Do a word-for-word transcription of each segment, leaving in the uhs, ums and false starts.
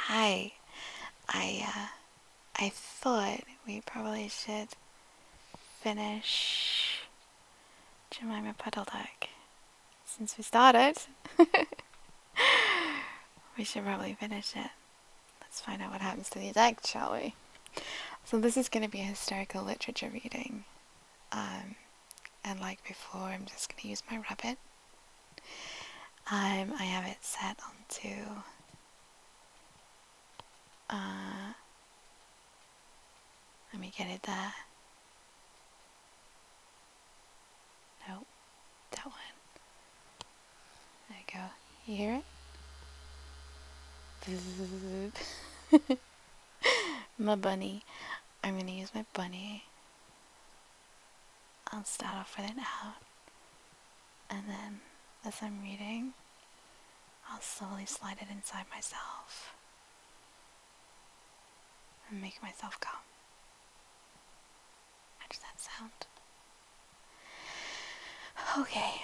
Hi. I uh, I thought we probably should finish Jemima Puddle Duck. Since we started, we should probably finish it. Let's find out what happens to the deck, shall we? So this is going to be a historical literature reading. Um, and like before, I'm just going to use my rabbit. Um, I have it set onto uh, let me get it there. Nope, that one. There you go. You hear it? My bunny. I'm gonna use my bunny. I'll start off with it out, and then as I'm reading, I'll slowly slide it inside myself and make myself calm. How does that sound? Okay.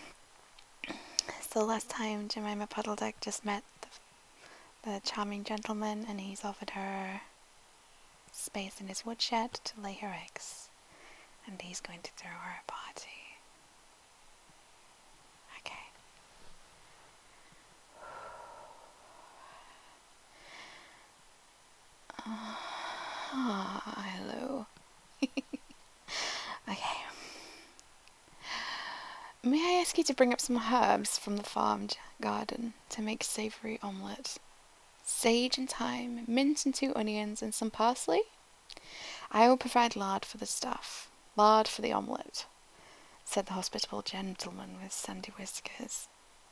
So last time Jemima Puddleduck just met the, the charming gentleman, and he's offered her space in his woodshed to lay her eggs, and he's going to throw her a party. Okay. Ah, oh, hello. Okay. May I ask you to bring up some herbs from the farm garden to make savoury omelette? Sage and thyme, mint and two onions, and some parsley? I will provide lard for the stuff. Lard for the omelette, said the hospitable gentleman with sandy whiskers.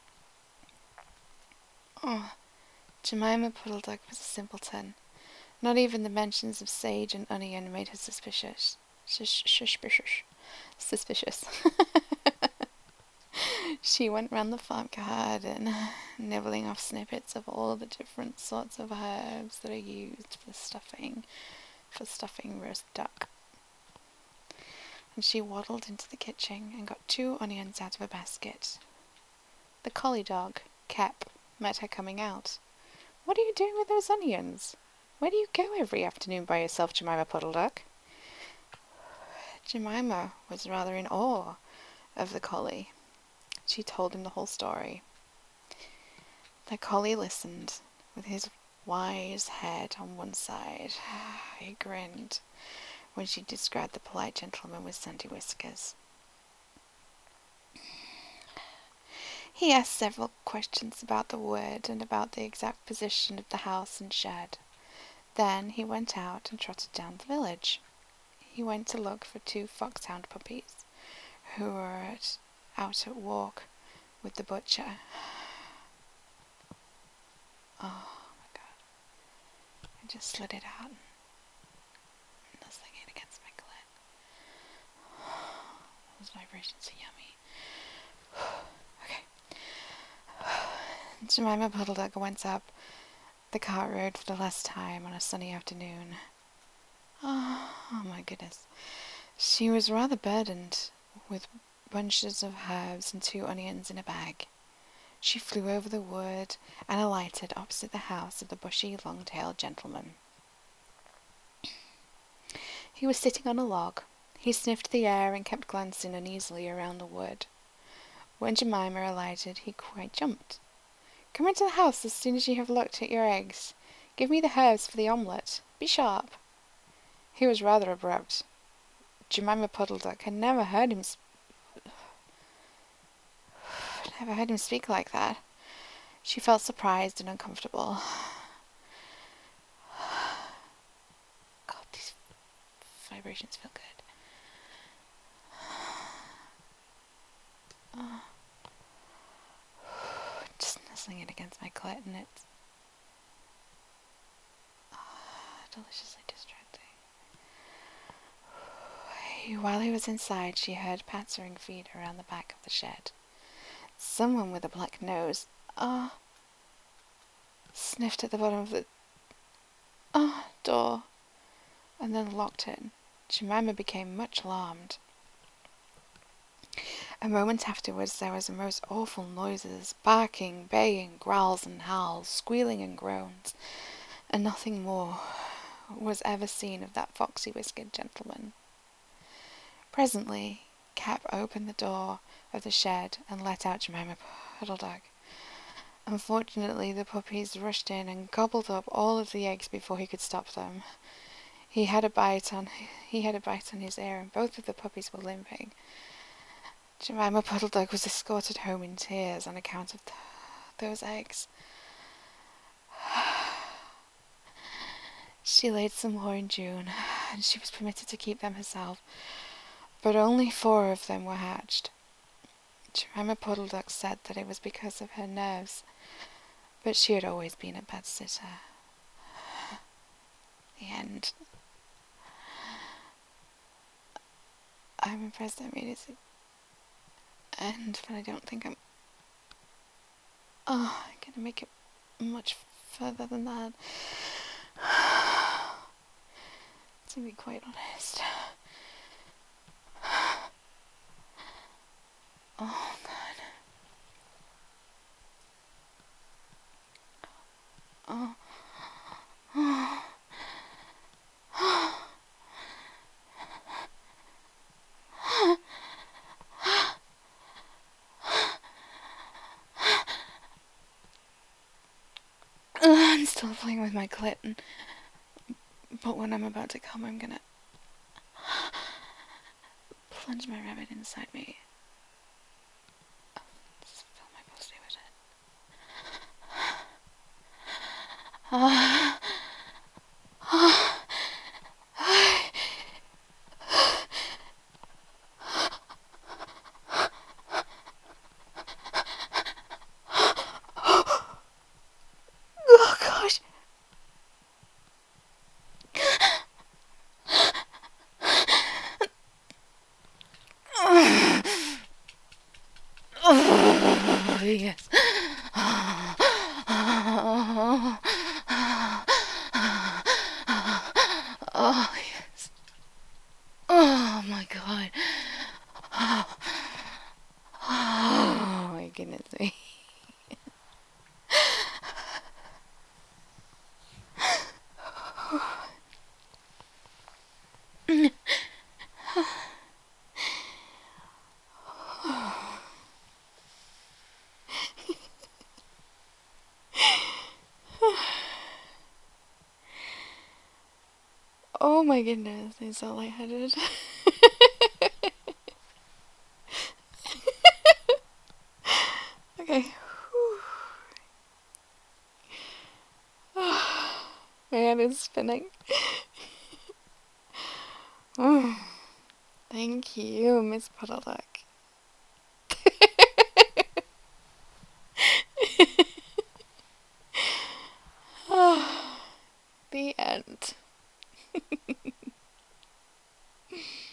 Oh, Jemima Puddleduck was a simpleton. Not even the mentions of sage and onion made her suspicious. Suspicious. Suspicious. She went round the farm garden, nibbling off snippets of all the different sorts of herbs that are used for stuffing, for stuffing roast duck. And she waddled into the kitchen and got two onions out of a basket. The collie dog, Cap, met her coming out. "What are you doing with those onions? Where do you go every afternoon by yourself, Jemima Puddleduck?" Jemima was rather in awe of the collie. She told him the whole story. The collie listened, with his wise head on one side. He grinned when she described the polite gentleman with sandy whiskers. He asked several questions about the wood and about the exact position of the house and shed. Then he went out and trotted down the village. He went to look for two foxhound puppies who were at, out at walk with the butcher. Oh my god. I just slid it out and nuzzling it against my clit. Those vibrations are yummy. Okay. Jemima Puddleduck went up the cart road for the last time on a sunny afternoon. Oh, oh my goodness. She was rather burdened with bunches of herbs and two onions in a bag. She flew over the wood and alighted opposite the house of the bushy, long-tailed gentleman. He was sitting on a log. He sniffed the air and kept glancing uneasily around the wood. When Jemima alighted, he quite jumped. "Come into the house as soon as you have looked at your eggs. Give me the herbs for the omelette. Be sharp." He was rather abrupt. Jemima Puddleduck had never heard him sp- never heard him speak like that. She felt surprised and uncomfortable. God, these vibrations feel good. Oh. Just nuzzling it against my clit, and it's oh, deliciously distracting. While he was inside, she heard pattering feet around the back of the shed. Someone with a black nose, ah, oh, sniffed at the bottom of the ah oh, door, and then locked it. Jemima became much alarmed. A moment afterwards there was the most awful noises, barking, baying, growls and howls, squealing and groans. and nothing more was ever seen of that foxy-whiskered gentleman. Presently, Cap opened the door of the shed and let out Jemima Puddle Duck. Unfortunately, the puppies rushed in and gobbled up all of the eggs before he could stop them. He had a bite on he had a bite on his ear, and both of the puppies were limping. Jemima Puddle Duck was escorted home in tears on account of th- those eggs. She laid some more in June, and she was permitted to keep them herself, but only four of them were hatched. Jemima Puddle Duck said that it was because of her nerves, but she had always been a bad sitter. The end. I'm impressed I made it to the end, but I don't think I'm oh, I'm gonna make it much further than that. To be quite honest. Oh god. Oh. Oh. I'm still playing with my clit, but when I'm about to come, I'm gonna plunge my rabbit inside me. Just fill my pussy with it. Uh, oh gosh. Oh, yes. Oh, yes. Oh, my God. Oh, my goodness me. Oh my goodness, I'm so lightheaded. Okay. My head is spinning. Oh, thank you, Miss Puddle Duck. Oh, the end.